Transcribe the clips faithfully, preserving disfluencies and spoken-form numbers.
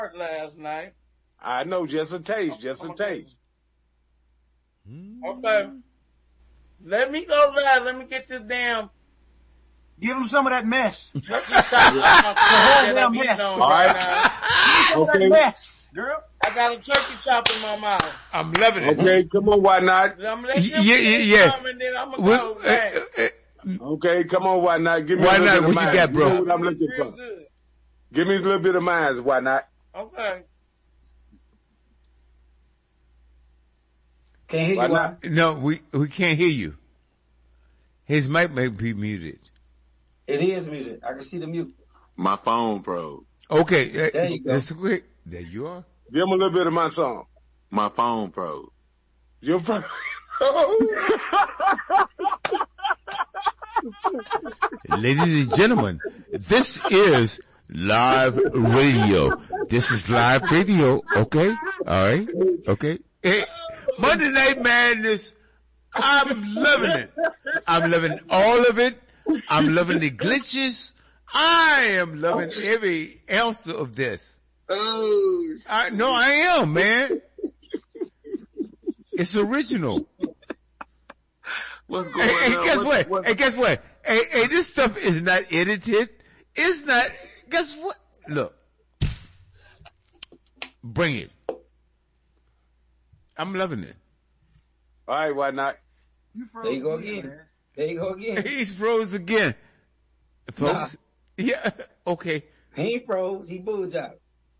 last night. I know, just a taste, just a taste. Okay. Let me go live. Let me get this damn. Give him some of that mess. Turkey shot that I'm eating on right now. Okay. Mess, girl. I got a turkey chop in my mouth. I'm loving it. Okay, come on, why not? I'm gonna let you Yeah, yeah, yeah. and then I'm gonna Well, go back. uh, uh, Okay, come on, why not? Give me Why a little not? bit of What you mine. got, bro? You know what I'm looking Real for. good. Give me a little bit of mine, why not? Okay. Can't hear Why you. not? no, we we can't hear you. His mic may be muted. It is muted. I can see the mute. My phone froze. Okay, uh, There you go. that's quick. There you are. Give him a little bit of my song. My phone froze. Your phone. Ladies and gentlemen, this is live radio. This is live radio, okay? All right, okay. Hey, Monday Night Madness, I'm loving it. I'm loving all of it. I'm loving the glitches. I am loving every ounce of this. Oh, I, no, I am, man. It's original. what's going Hey, hey, on? guess What- what? what- Hey, guess what? Hey, hey, this stuff is not edited. It's not. Guess what? Look, bring it. I'm loving it. All right, why not? You there you go again. There you go again. He's froze again, folks. Nah. Yeah. Okay. He ain't froze. He bull job.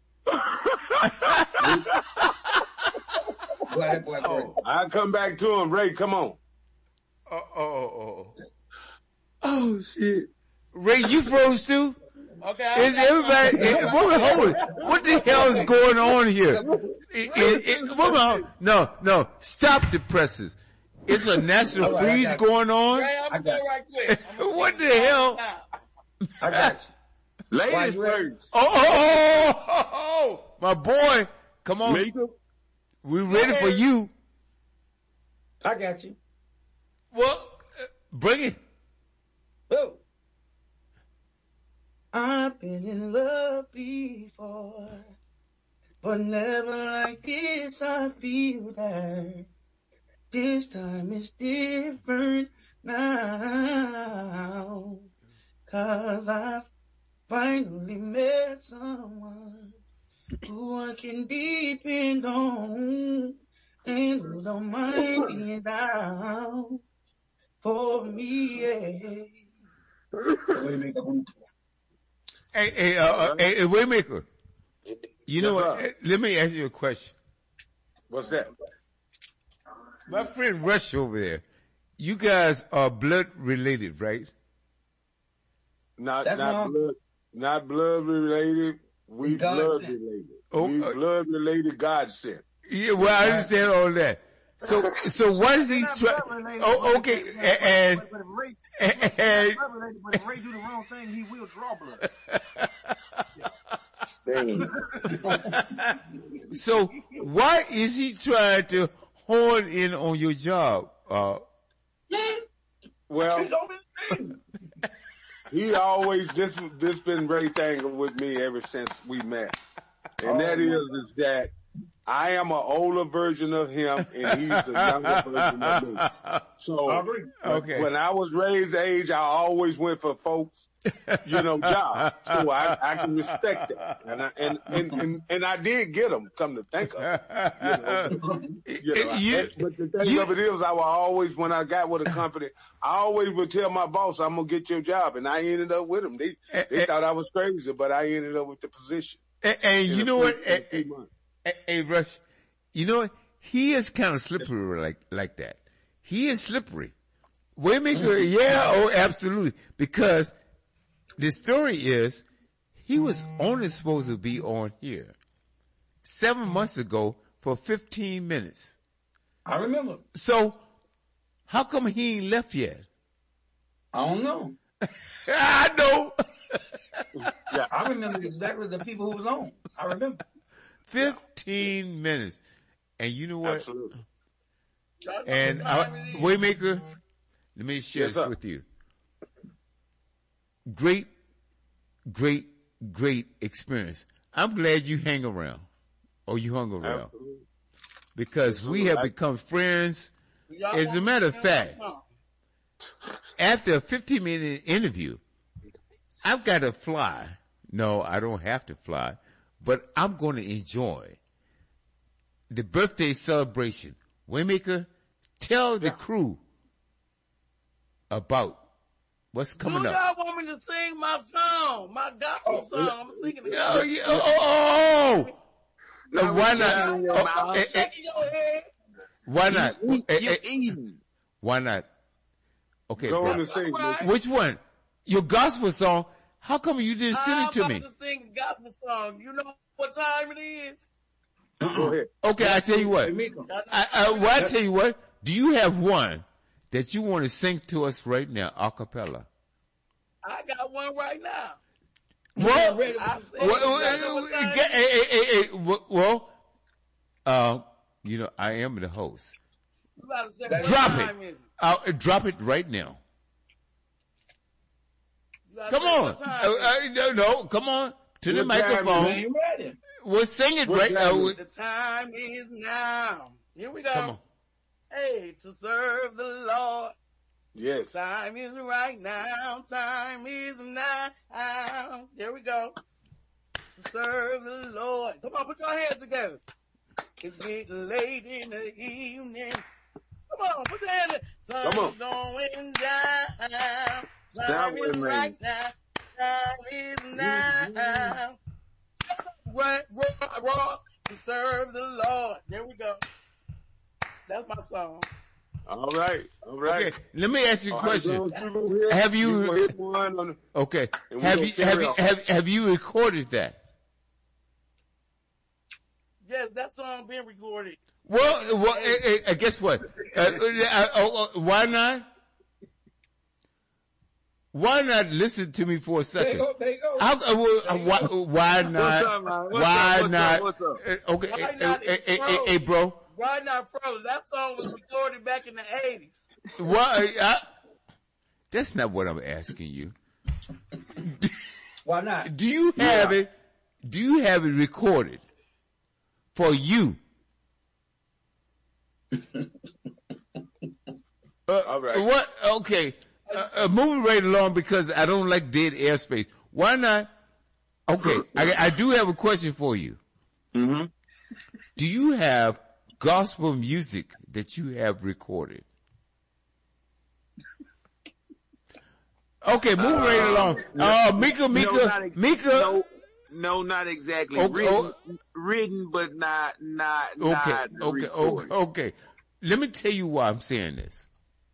Boy, boy, boy. I'll come back to him, Ray. Come on. Oh, oh, oh, oh. Oh shit. Ray, you froze too? Okay. I Is got everybody? my- Is, what, hold it. What the hell is going on here? It, it, it, what about- no, no. Stop the presses. It's a national All right, freeze I got you. going on. Ray, I'm I gonna got go right quick. I'm gonna What take the you hell? now. I got you. Ladies Why you ready? first. Oh, oh, oh, oh, oh, my boy. Come on. Make him. We're ready for you. I got you. Well, uh, bring it. Whoa. I've been in love before, but never like this. I feel that this time is different now, 'cause I finally met someone who I can depend on and who don't mind being down for me. Yeah. Hey, hey, uh, uh, hey, hey, Waymaker. You know Yes, what? sir. Eh, Let me ask you a question. What's that? My friend Rush over there. You guys are blood related, right? Not That's not wrong. blood, not blood related. We God blood sent. related. Oh, we uh, blood related. God sent. Yeah, well, I understand all that. So, so why is he try? Oh, okay, and, But if Ray, and, and blood related, but if Ray do the wrong thing, he will draw blood. so why is he trying to horn in on your job? Uh, Well, he always this this been Ray thing with me ever since we met, and that is is that I am an older version of him and he's a younger version of me. So Okay. when I was Ray's age, I always went for folks, you know, jobs. So I, I can respect that, and I and, and and and I did get them. Come to think of it, you know. You know, You- I- but the thing you- of it is, I will always, when I got with a company, I always would tell my boss, I'm going to get your job. And I ended up with them. They, Eh, they eh. thought I was crazy, but I ended up with the position. and, and in you a know few- what? in a Hey, few months. hey, hey, Rush, you know what? He is kind of slippery like like that. He is slippery. Waymaker, yeah, oh, absolutely. Because the story is, he was only supposed to be on here seven months ago for fifteen minutes. I remember. So, how come he ain't left yet? I don't know. I know. I remember exactly the people who was on. I remember. fifteen minutes. And you know what? Absolutely. And uh, Waymaker, let me share Yes, this sir. with you. Great, great, great experience. I'm glad you hang around, or you hung around, Absolutely. because we have become friends. Y'all As a want matter to of hear fact, my song? after a fifteen minute interview, I've got to fly. No, I don't have to fly, but I'm going to enjoy the birthday celebration. Waymaker, tell the crew about what's coming Do up. y'all want me to sing my song, my gospel song? I'm singing it. Oh, yeah, oh, oh, oh. Now, why what you not? got in your Oh, mouth? eh, eh, Shaking your head. why not? You, Eh, you eh, eating. why not? Okay, Go bro. on and sing. Right. Which one? Your gospel song? How come you didn't send I'm it to about me? to sing a gospel song. You know what time it is? Go ahead. Okay, I tell you what. Hey, Mika. I, I, well, I tell you what. Do you have one that you want to sing to us right now, a cappella? I got one right now. Well, ready. I said, well, you know well, what time get- it is? hey, hey, hey, hey, well, well, uh, you know, I am the host. You gotta say, Drop what Drop time it. is it? I'll uh, drop it right now. You gotta Come say on. what time Uh, it is. uh, no, no, come on to the What time is it? microphone. Ain't ready. We'll sing it What right time now. is The time is now. Here we go. Come on. Hey, to serve the Lord. Yes. Time is right now. Time is now. There we go. To serve the Lord. Come on, put your hands together. It's getting late in the evening. Come on, put your hands together. Sun's Come on. going down. Stop Time with is me. right now. Time is now. Right, raw, raw, to serve the Lord. There we go. That's my song. All right. All right. Okay, let me ask you a All right, question. so you go ahead. Have you- go hit one on the- Okay, And we have gonna you carry have you on. have, have you recorded that? Yes, that song being recorded. Well, well, eh, eh, eh, guess what? Uh, uh, uh, oh, oh, why not? Why not listen to me for a There you second? go. There you go. How, uh, well, uh, why, why not? up, man? What's why up? What's not? up? What's up? Uh, okay, Why eh, not? eh, It's eh, eh, froze. hey, bro. Why not frozen? That song was recorded back in the eighties. Why? I, that's not what I'm asking you. Why not? Do you have it? Do you have it recorded for you? Uh, All right. What? Okay. Uh, uh, moving right along because I don't like dead airspace. Why not? Okay, I, I do have a question for you. Mm-hmm. Do you have gospel music that you have recorded? Okay, moving right along. Uh, Mika, Mika, no, not ex- Mika. No, no, not exactly. Okay, written, oh. written, but not, not, Okay, not okay, recorded. okay, okay. Let me tell you why I'm saying this.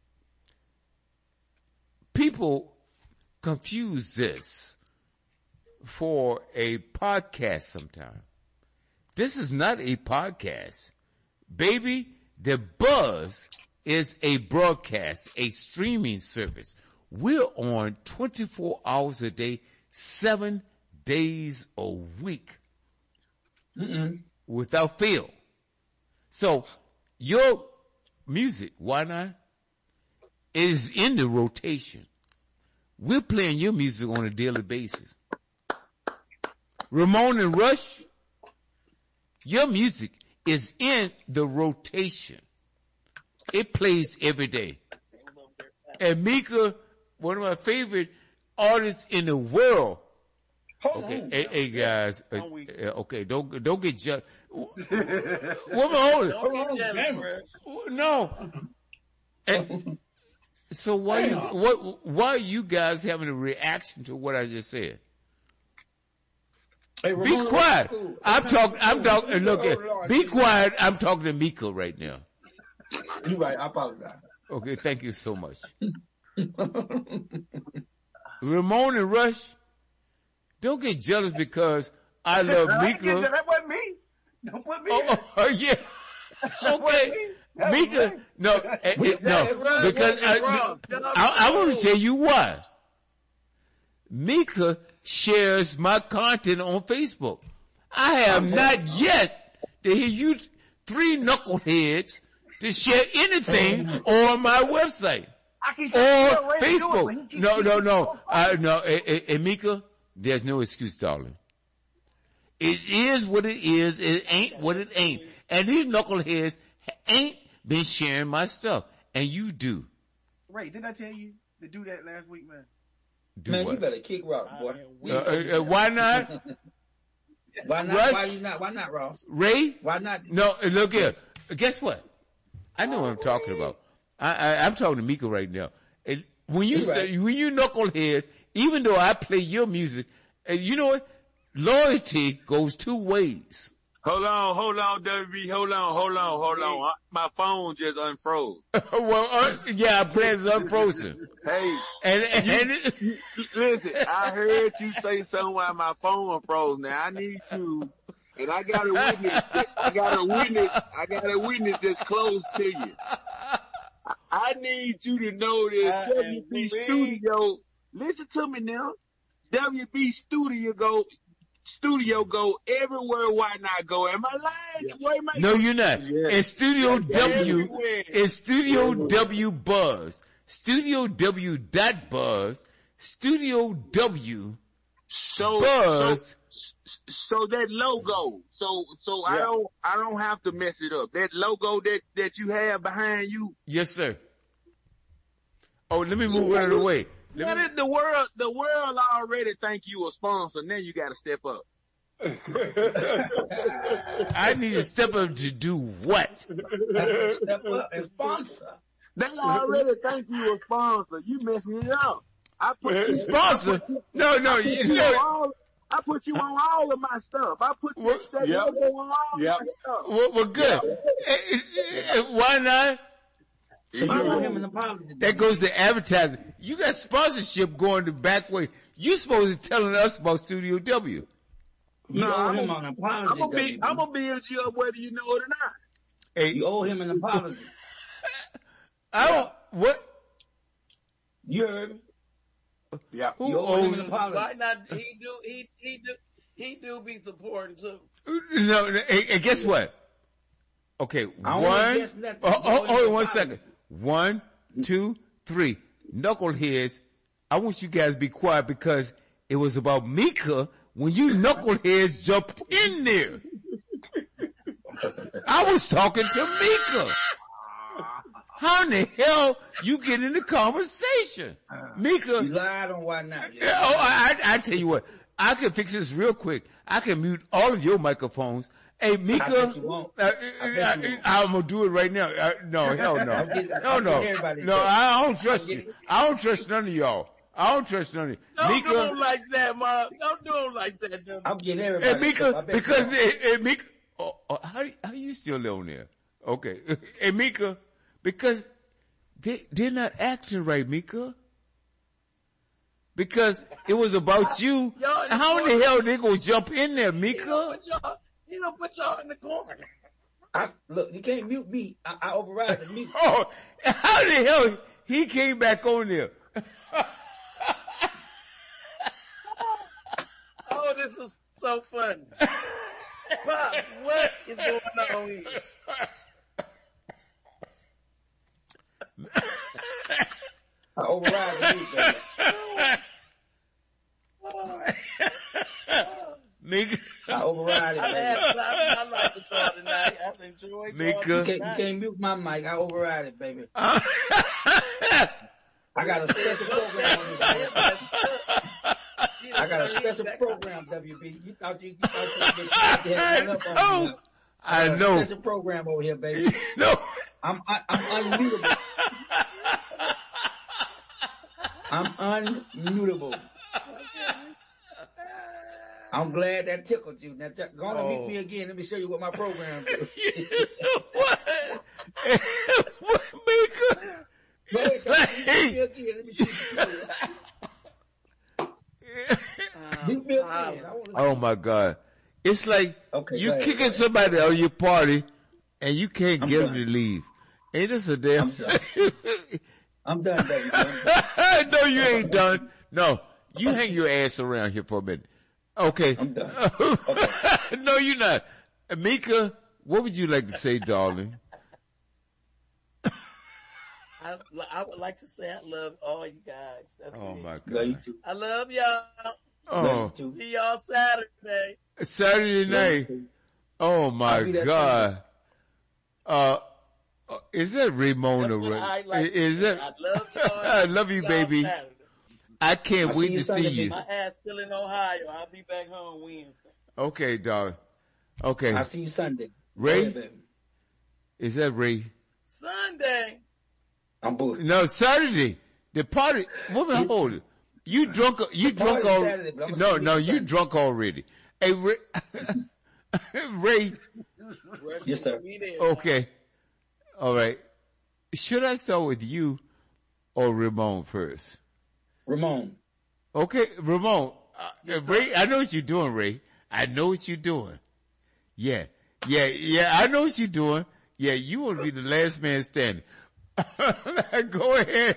People confuse this for a podcast sometimes. This is not a podcast. Baby, the Buzz is a broadcast, a streaming service. We're on twenty-four hours a day, seven days a week. Mm-mm. Without fail. So your music, why not, is in the rotation. We're playing your music on a daily basis. Ramon and Rush, your music is in the rotation. It plays every day. And Mika, one of my favorite artists in the world. Hold Okay, on. hey, hey guys, uh, I'm weak. uh, okay, don't don't get jealous. Woman, hold it. Don't Hold on, get jealous, damn. bro. No. And so why you what why are you guys having a reaction to what I just said? Hey, Be Ramon, quiet. cool. I'm talking. I'm talking. Oh, Look, at, Lord. be quiet. I'm talking to Mika right now. You're right. I apologize. Okay, thank you so much. Ramon and Rush, don't get jealous because I love Mika. That wasn't me. Don't put me. Oh, oh, oh, yeah. Okay. That was Mika, me. no, eh, eh, That no, was because I, wrong. I, I want to tell you why. Mika shares my content on Facebook. I have not yet to hear you three knuckleheads to share anything on my website I keep or Facebook. No, no, no. I, no, eh, eh, eh, Mika, there's no excuse, darling. It is what it is. It ain't what it ain't. And these knuckleheads ain't been sharing my stuff. And you do. Ray, didn't I tell you to do that last week, man? Do Man, what? you better kick rock, boy. Uh, uh, uh, why not? Why not? Rush? Why you not? Why not, Ross? Ray? Why not? No, look here. Guess what? I know what I'm talking about. I, I, I'm talking to Mika right now. And when you You're say, right. when you knucklehead, even though I play your music, and you know what? Loyalty goes two ways. Hold on, hold on, W B. Hold on, hold on, hold on. My phone just unfroze. well, uh, yeah, our plans unfrozen. Hey, And, and, and listen, I heard you say something while my phone unfroze. Now I need you, and I got a witness. I got a witness. I got a witness that's close to you. I need you to know that I W B agree. Studio. Listen to me now. W B Studio go. Studio go everywhere. Why not go? Am I lying? Where am I? no, you're not. Yeah. In Studio W, Everywhere. in Studio W Buzz, Studio W dot Buzz, Studio W So, Buzz. so, so that logo. So, so I don't, I don't have to mess it up. That logo that that you have behind you. Yes, sir. Oh, let me move out of the way. Let What me, is the world? The world already think you a sponsor. Now you got to step up. I need to step up to do what? Step up and sponsor. They already think you a sponsor. You messing it up. I put you, Sponsor? No, no, you you on know, all, I put you on all of my stuff. I put What? that Yep. logo on all Yep. my stuff. well, well good. Eh, eh, eh, Why not? So you owe him an apology. That goes to advertising. You got sponsorship going the back way. You supposed to telling us about Studio W. You No, owe I'm him a- an I'm apology. gonna be, W B. I'm gonna build you up whether you know it or not. Hey, You owe him an apology. I don't, what? You heard me? Yeah. Who You owe him owes? an apology. Why not? He do. He he do. He do be supporting too. No, no, hey, hey, guess what? Okay, I don't wanna one, guess nothing. oh, You oh, owe him hold on an one apology. second. One, two, three. Knuckleheads, I want you guys to be quiet because it was about Mika when you knuckleheads jumped in there. I was talking to Mika. How in the hell you get in the conversation? Mika, You lied on why not. yeah, oh, I, I, I tell you what, I can fix this real quick. I can mute all of your microphones. Hey, Mika, I bet you won't. uh, I bet you won't. I, am gonna do it right now. Uh, no, hell no, I'll get- no, I'll no, get everybody no. to- I don't trust I'll get you. it. I don't trust none of y'all. I don't trust none of you. Don't do him Mika, like that, Mom. Don't do him like that. W. I'll get everybody. hey, Mika, I bet because you hey, hey, Mika, oh, oh, how how you still live on there? Okay, hey, Mika, because they they're not acting right, Mika. Because it was about you. Y'all- How in the hell they gonna jump in there, He don't Mika? put y'all. He don't put y'all in the corner. I, look, you can't mute me. I, I override the mute. Oh, how the hell he came back on there? Oh, this is so funny. Pop, what is going on here? I override the mute, baby. Mika, I override it, I've had baby. time in my life with y'all tonight. I've enjoyed y'all Mika. You can't, you tonight. can't mute my mic. I override it, baby. I I got a special program on this. Baby. I got a special program, W B. You thought you, you thought you, you had run up on me. know, now. I got a know, special program over here, baby. no. I'm I, I'm unmutable. I'm unmutable. I'm glad that tickled you. Now, just go on and meet Oh. me again. Let me show you what my program is. You know what? What, Mika? Go ahead, Tony, meet me again. Let me see what you do. Meet me again. I wanna- Oh my God! It's like Okay, you go ahead, kicking go ahead. somebody out of your party, and you can't I'm get done. them to leave. Ain't this a damn? I'm done. I'm done, baby. I'm done. No, you ain't done. No, you hang your ass around here for a minute. Okay. I'm done. No, you're not. Mika, what would you like to say, darling? I, I would like to say I love all you guys. That's Oh it. my Love you God. too. I love y'all. Oh, See y'all Saturday. Saturday night. Oh my God. Uh, uh, is that Ramona? That's what I Right? like Is to say. that? I love y'all. I love you, Y'all baby. Saturday. I can't I'll wait see you to see Sunday, you. My ass still in Ohio. I'll be back home Wednesday. Okay, dog. Okay. I'll see you Sunday. Ray? Yeah, baby. Is that Ray? Sunday. I'm booked. No, Saturday. The party. Woman, hold it. You drunk? You drunk party's already? Saturday, but I'm gonna No, see no, you you Sunday. drunk already. Hey, Ray. Ray. Rush Yes, sir. be there. Okay. All right. Should I start with you or Ramon first? Ramon. Okay, Ramon. Uh, Ray, I know what you're doing, Ray. I know what you're doing. Yeah, yeah, yeah. I know what you're doing. Yeah, you want to be the last man standing. Go ahead,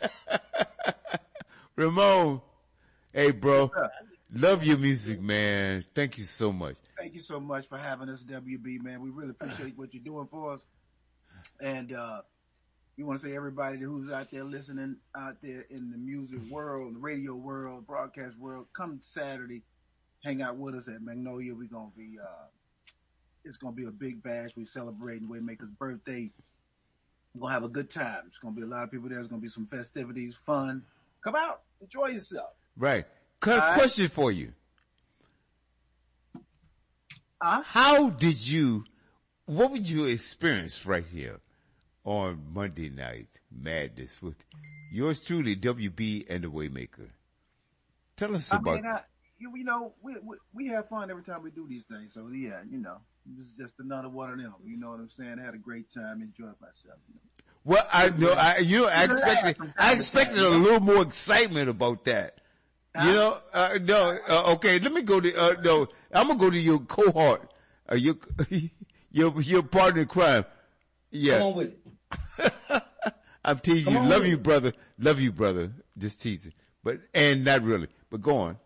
Ramon. Hey, bro. Love your music, man. Thank you so much. Thank you so much for having us, W B, man. We really appreciate what you're doing for us. And uh we want to say everybody who's out there listening out there in the music world, the radio world, broadcast world, come Saturday, hang out with us at Magnolia. We're gonna be uh it's gonna be a big bash. We're celebrating Waymaker's birthday. We're gonna have a good time. It's gonna be a lot of people there. There's gonna be some festivities, fun. Come out, enjoy yourself. Right. Qu- right. Question for you. Huh? How did you, what would you experience right here on Monday Night Madness with yours truly, W B and the Waymaker? Tell us I about mean, I, you, you know, we, we we have fun every time we do these things. So yeah, you know, this is just another one of them. You know what I'm saying? I had a great time, enjoyed myself. You know? Well, I know, I, you know, I expected, I expected a little more excitement about that. You know, uh, no, uh, okay, let me go to, uh, no, I'm gonna go to your cohort, uh, your, your, your partner in crime. Yeah. Come on with it. I'm teasing Come you. on Love with you, it. brother. Love you, brother. Just teasing. But, and not really, but go on.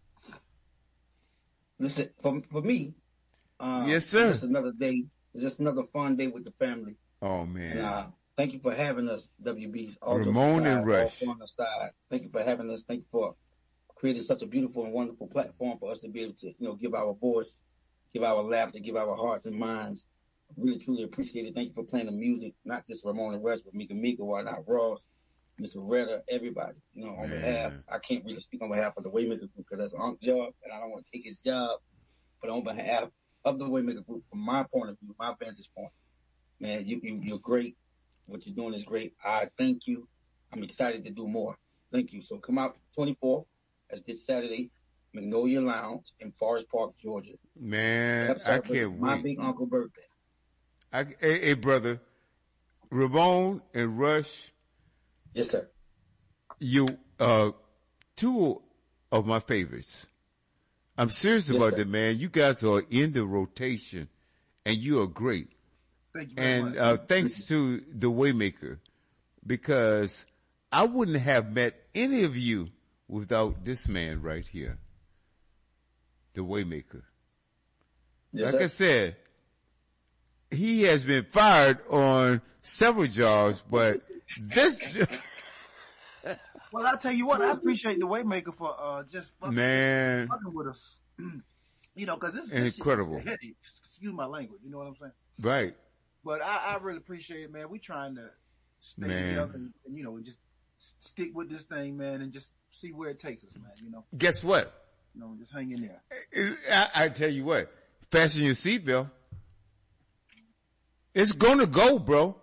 Listen, for for me, uh, Yes, sir. It's just another day. It's just another fun day with the family. Oh man. And uh, thank you for having us, W Bs. All Ramon jokes and aside, Rush. all fun aside. Thank you for having us. Thank you for creating such a beautiful and wonderful platform for us to be able to, you know, give our voice, give our laughter, give our hearts and minds. Really, truly appreciate it. Thank you for playing the music, not just Ramon and Rush, but Mika Mika, Why Not Ross, Mister Retta, everybody. You know, on Man. behalf, I can't really speak on behalf of the Waymaker Group because that's Unc's job, and I don't want to take his job. But on behalf of the Waymaker Group, from my point of view, my vantage point, man, you, you you're great. What you're doing is great. I thank you. I'm excited to do more. Thank you. So come out twenty-fourth, as this Saturday, Magnolia Lounge in Forest Park, Georgia. Man, Help I celebrate can't my wait. big uncle birthday. I, hey, hey, brother, Ramon and Rush, Yes, sir. you, uh, two of my favorites. I'm serious Yes, about sir. that, man. You guys are in the rotation and you are great. Thank you very And, much. uh, thanks to the Waymaker, because I wouldn't have met any of you without this man right here, the Waymaker. Yes, Like I sir. said, he has been fired on several jobs, but this, Well, I'll tell you what, I appreciate the Waymaker for uh just fucking, man, fucking with us. You know, because this this Incredible. shit is a headache. Excuse my language. You know what I'm saying? right. But I, I really appreciate it, man. We trying to stay Man. together and, and, you know, and just s- stick with this thing, man, and just see where it takes us, man. You know, Guess what? you know, just hang in there. I, I tell you what, fasten your seatbelt. It's gonna go, bro.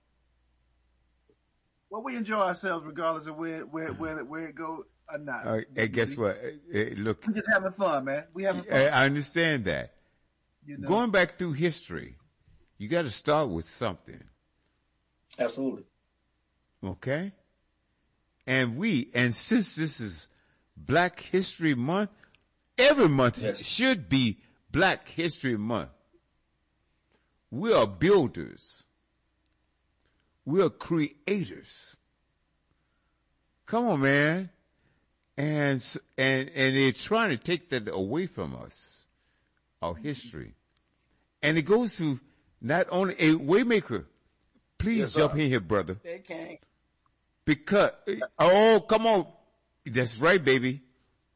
Well, we enjoy ourselves regardless of where where where, where it goes or not. Uh, hey, guess what? Uh, uh, look, We just having fun, man. We having fun. I I understand that. You know? Going back through history, you got to start with something, Absolutely. okay? And we, and since this is Black History Month, every month Yes. should be Black History Month. We are builders. We are creators. Come on, man. And, s- and, and they're trying to take that away from us, our history. And it goes to not only a Waymaker. Please Yes, jump sir. in here, brother. They can't. Because, oh, come on. That's right, baby.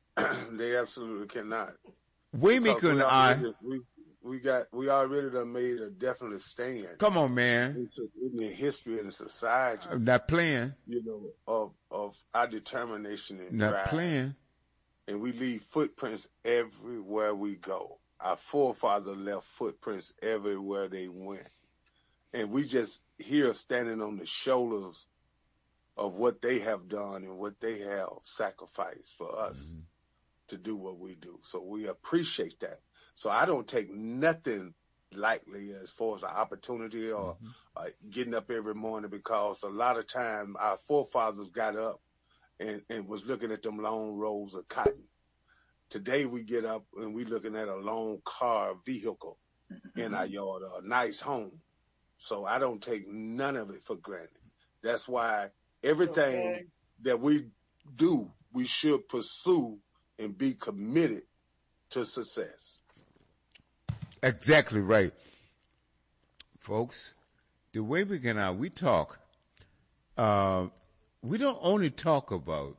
They absolutely cannot. Waymaker Because and we I, already, we, we got, we already done made a definite stand come on, man. into, in the history and the society, I'm not playing. you know, of, of our determination and Not drive. playing. And we leave footprints everywhere we go. Our forefathers left footprints everywhere they went. And we just here standing on the shoulders of what they have done and what they have sacrificed for us Mm-hmm. to do what we do. So we appreciate that. So I don't take nothing lightly as far as an opportunity or Mm-hmm. uh, getting up every morning, because a lot of time our forefathers got up and, and was looking at them long rows of cotton. Today we get up and we looking at a long car vehicle in our yard, or a nice home. So I don't take none of it for granted. That's why everything Okay. that we do, we should pursue and be committed to success. Exactly right. Folks, the way we can out, we talk, uh, we don't only talk about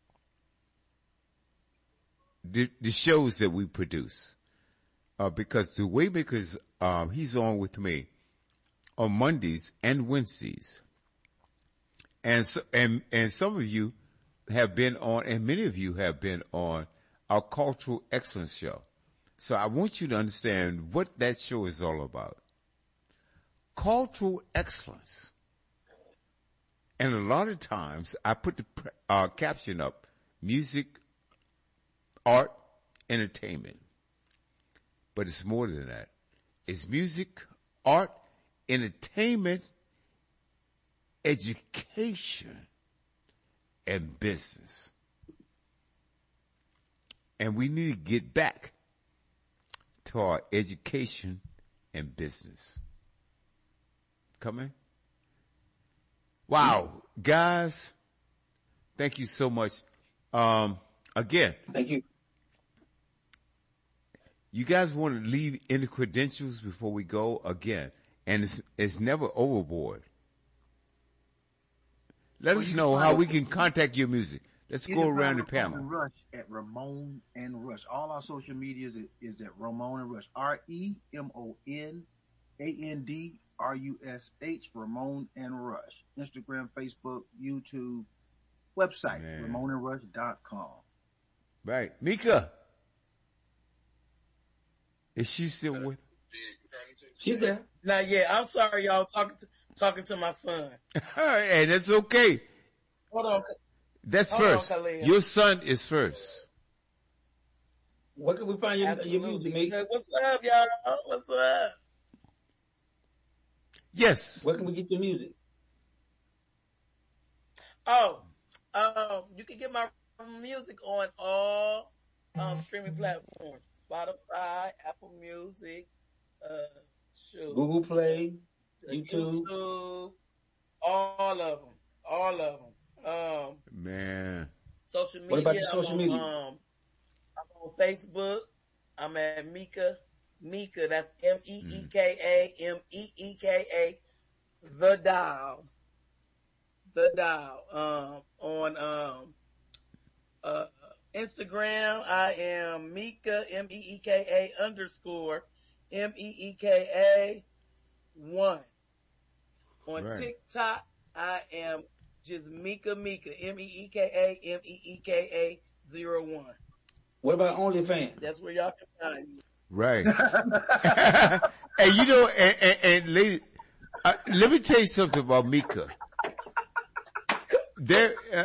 the, the shows that we produce, uh, because the Waymakers, um, he's on with me on Mondays and Wednesdays. And so, and, and some of you have been on, and many of you have been on our Cultural Excellence Show. So I want you to understand what that show is all about. Cultural excellence. And a lot of times I put the uh, caption up, music, art, entertainment. But it's more than that. It's music, art, entertainment, education, and business. And we need to get back to our education and business. Come in. Wow, guys, thank you so much. Um, again, Thank you. you guys want to leave any credentials before we go again, and it's it's never overboard. Let Well, us you know can how find- we can contact your music. Let's You go can around the find Ramon panel. and Rush at Ramon and Rush. All our social medias is, is at Ramon and Rush. R E M O N A N D R U S H, Ramon and Rush. Instagram, Facebook, YouTube, website, Man. ramon and rush dot com. Right, Mika, is she still with? She's there. Not yet. I'm sorry, y'all. Talking to talking to my son. Hey, that's okay. Hold on. That's Hold on, first. Khalil. Your son is first. Where can we find your, your Absolutely. music, mate? Hey, what's up, y'all? What's up? Yes. Where can we get your music? Oh, um, you can get my music on all um, streaming platforms: Spotify, Apple Music, uh, shoot, Google Play, uh, YouTube. YouTube, all of them, all of them. Um, Man. social media. What about the I'm social on, media? Um, I'm on Facebook. I'm at Mika. Mika. That's M E E K A M E E K A. The Dial. The Dial. Um, on um, uh, Instagram, I am Mika. M E E K A underscore M E E K A one. On Right. TikTok, I am just Mika Mika. M E E K A M E E K A zero one. What about OnlyFans? That's where y'all can find me. Right. And you know, and, and, and lady, uh, let me tell you something about Mika. There, uh,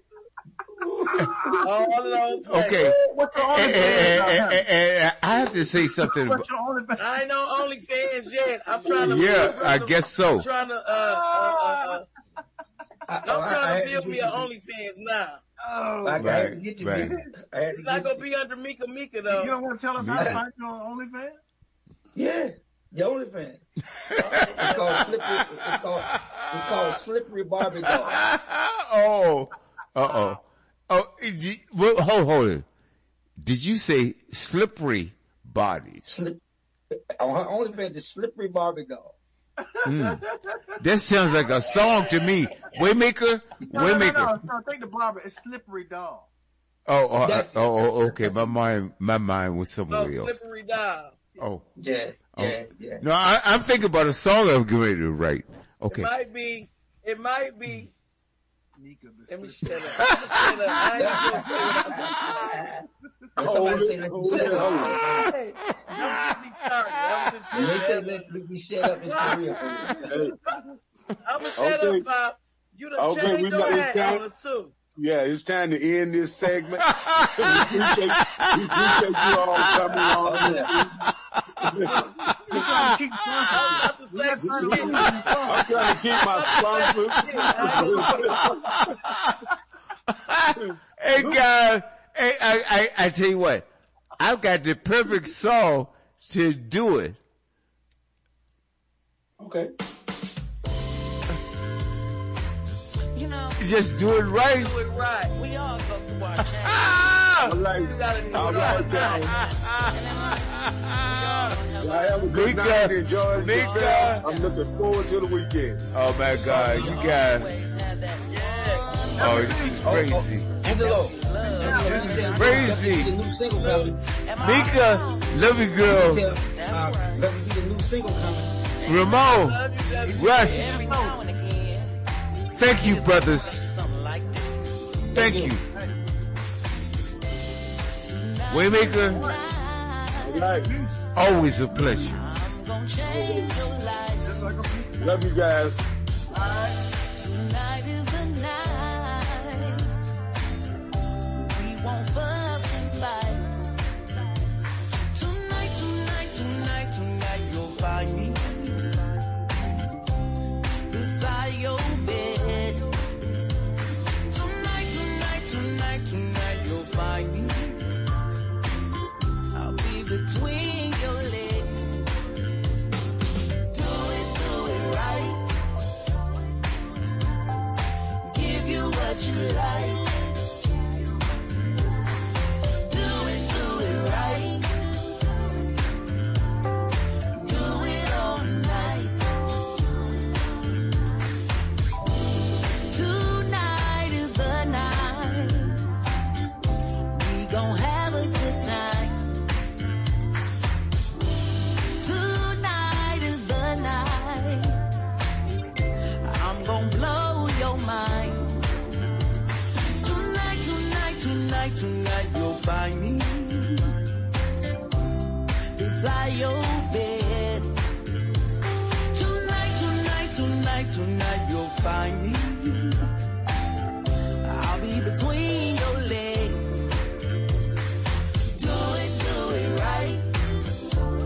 All of those. places. okay. What's your And, OnlyFans? and- and- and I have to say something. About, What's your OnlyFans? I ain't know OnlyFans yet. I'm trying to. yeah, I'm I trying to- guess so. I'm trying to. Uh, uh, uh, I, uh, I'm I- I trying had to build get me you- an OnlyFans now. Oh, I, I had to Right, get you, right. man. I had to It's not get gonna you. be under Mika Mika you though. don't want to tell us how to Yeah. find you on OnlyFans? Yeah, the OnlyFans. It's called slippery. It's called, it's called slippery Barbie doll. oh, uh oh. Oh, did- well, hold, hold it. Did you say slippery bodies? Slip. On her OnlyFans is slippery Barbie doll. Mm. That sounds like a song to me. Waymaker, No, no, no, Waymaker. no, no. Take the barber. It's slippery doll. Oh, oh, That's- oh, oh, okay. My mind, my mind was No, somewhere else. Slippery Dive. Oh, Yeah, oh. yeah, yeah. No, I, I'm thinking about a song I'm getting ready to write. Okay. It might be, it might be, Nika, the let me slippery- shut up. Let me shut up. I ain't gonna say what When somebody say let you hold shut it, hold up. it. I'm Hey, don't get me started. I'm just When they say saying. let Luke shut up, it's for real. For real. Hey, I'm gonna shut Okay. up, Bob. You done Okay, changed we your know it's hat time. on us too. yeah, it's time to end this segment. we, appreciate, we appreciate you all coming on. We gotta keep I'm talking. about to say some shit. I'm trying to keep my sponsors. Hey guys, hey, I, I, I tell you what, I've got the perfect song to do it. Okay. You know, Just do it right. Do it right. we all go through our change. Ah! All right. You gotta do All it right, right. guys. Y'all have a good Nika, night. Enjoy Nika. yourself. I'm looking forward to the weekend. Oh my God, you guys, Always have that Yeah. oh, this is crazy. Angelo, love. This is crazy. the new single coming. Am I Nika, wrong? love you girl. Tell, That's uh, right. let me be the new single coming. Ramon, Love you, love you. Rush, Every now and again, thank you brothers. something like this. Thank you. Waymaker, All right. always a pleasure. I'm gonna change your life. Just like a people. Love you guys. Tonight is the night. We won't fuss and fight. Tonight, tonight, tonight, tonight, you'll find me beside your bed. Tonight, tonight, tonight, tonight, you'll find me. I'll be between your legs. Do it, do it right. Give you what you like. Do it, do it right. Do it all night. Tonight is the night. We gon' have a good time. Tonight is the night. I'm gon' blow your mind. Tonight, tonight, tonight, tonight, you'll find me beside your bed. Tonight, tonight, tonight, tonight, you'll find me. I'll be between your legs.